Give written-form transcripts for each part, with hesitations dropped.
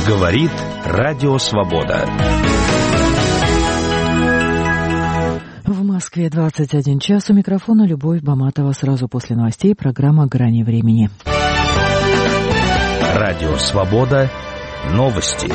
Говорит Радио Свобода. В Москве 21 час. У микрофона Любовь Баматова. Сразу после новостей программа «Грани времени». Радио Свобода. Новости.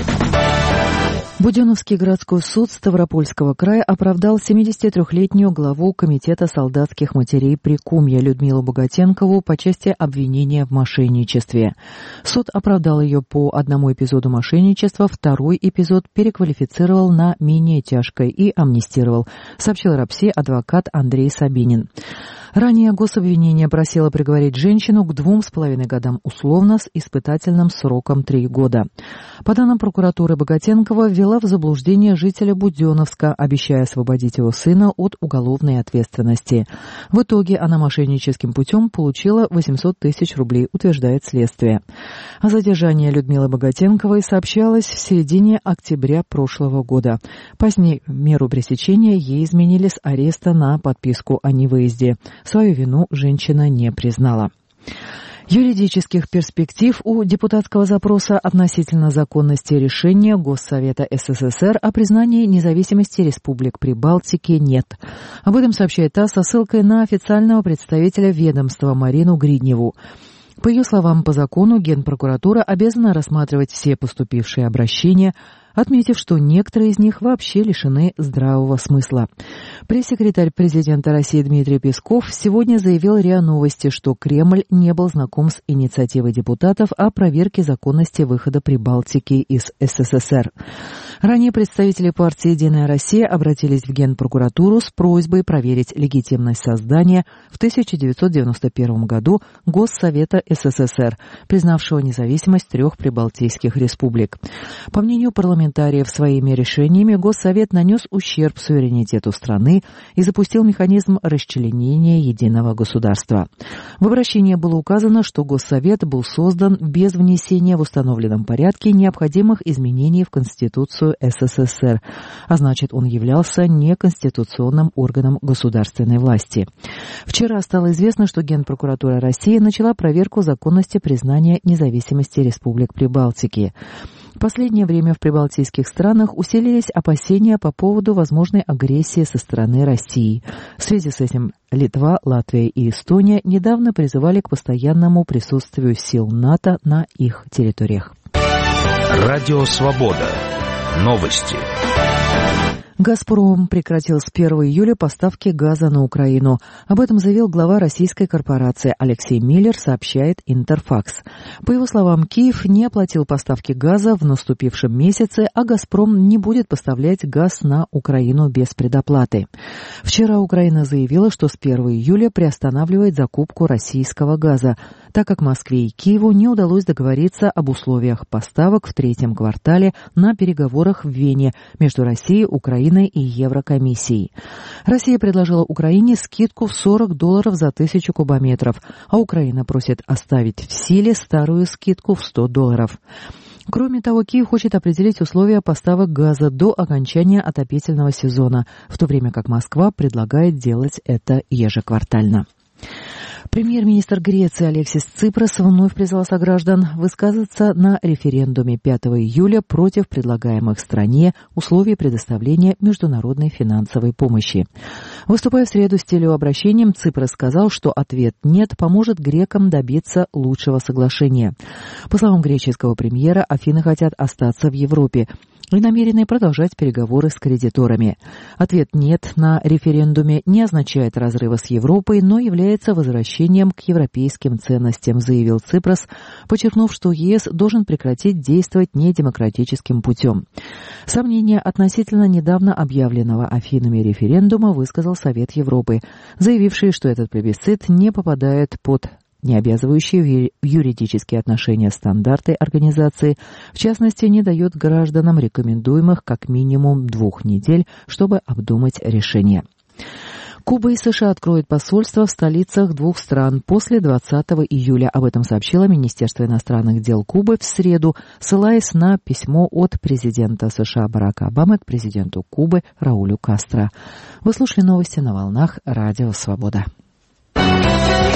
Буденновский городской суд Ставропольского края оправдал 73-летнюю главу Комитета солдатских матерей Прикумья Людмилу Богатенкову по части обвинения в мошенничестве. Суд оправдал ее по одному эпизоду мошенничества, второй эпизод переквалифицировал на менее тяжкое и амнистировал, сообщил РАПСИ адвокат Андрей Сабинин. Ранее гособвинение просило приговорить женщину к 2,5 годам условно с испытательным сроком 3 года. По данным прокуратуры, Богатенкова ввела в заблуждение жителя Буденновска, обещая освободить его сына от уголовной ответственности. В итоге она мошенническим путем получила 800 тысяч рублей, утверждает следствие. О задержании Людмилы Богатенковой сообщалось в середине октября прошлого года. Позднее меру пресечения ей изменили с ареста на подписку о невыезде. Свою вину женщина не признала. Юридических перспектив у депутатского запроса относительно законности решения Госсовета СССР о признании независимости республик Прибалтики нет. Об этом сообщает ТАСС со ссылкой на официального представителя ведомства Марину Гридневу. По ее словам, по закону Генпрокуратура обязана рассматривать все поступившие обращения, отметив, что некоторые из них вообще лишены здравого смысла. Пресс-секретарь президента России Дмитрий Песков сегодня заявил РИА Новости, что Кремль не был знаком с инициативой депутатов о проверке законности выхода Прибалтики из СССР. Ранее представители партии «Единая Россия» обратились в Генпрокуратуру с просьбой проверить легитимность создания в 1991 году Госсовета СССР, признавшего независимость 3 прибалтийских республик. По мнению парламентариев, своими решениями Госсовет нанес ущерб суверенитету страны и запустил механизм расчленения единого государства. В обращении было указано, что Госсовет был создан без внесения в установленном порядке необходимых изменений в Конституцию СССР, а значит, он являлся неконституционным органом государственной власти. Вчера стало известно, что Генпрокуратура России начала проверку законности признания независимости республик Прибалтики. В последнее время в прибалтийских странах усилились опасения по поводу возможной агрессии со стороны России. В связи с этим Литва, Латвия и Эстония недавно призывали к постоянному присутствию сил НАТО на их территориях. Радио Свобода. Новости. «Газпром» прекратил с 1 июля поставки газа на Украину. Об этом заявил глава российской корпорации Алексей Миллер, сообщает Интерфакс. По его словам, Киев не оплатил поставки газа в наступившем месяце, а «Газпром» не будет поставлять газ на Украину без предоплаты. Вчера Украина заявила, что с 1 июля приостанавливает закупку российского газа, так как Москве и Киеву не удалось договориться об условиях поставок в 3-м квартале на переговорах в Вене между Россией, Украиной и Еврокомиссией. Россия предложила Украине скидку в $40 за 1000 кубометров, а Украина просит оставить в силе старую скидку в $100. Кроме того, Киев хочет определить условия поставок газа до окончания отопительного сезона, в то время как Москва предлагает делать это ежеквартально. Премьер-министр Греции Алексис Ципрас вновь призвал сограждан высказаться на референдуме 5 июля против предлагаемых стране условий предоставления международной финансовой помощи. Выступая в среду с телеобращением, Ципрас сказал, что ответ «нет» поможет грекам добиться лучшего соглашения. По словам греческого премьера, Афины хотят остаться в Европе и намерены продолжать переговоры с кредиторами. Ответ «нет» на референдуме не означает разрыва с Европой, но является возвращением к европейским ценностям, заявил Ципрас, подчеркнув, что ЕС должен прекратить действовать недемократическим путем. Сомнения относительно недавно объявленного Афинами референдума высказал Совет Европы, заявивший, что этот плебисцит не попадает под не обязывающие в юридические отношения стандарты организации, в частности, не дает гражданам рекомендуемых как минимум 2 недель, чтобы обдумать решение. Куба и США откроют посольства в столицах 2 стран после 20 июля. Об этом сообщило Министерство иностранных дел Кубы в среду, ссылаясь на письмо от президента США Барака Обамы к президенту Кубы Раулю Кастро. Вы слушали новости на волнах Радио Свобода.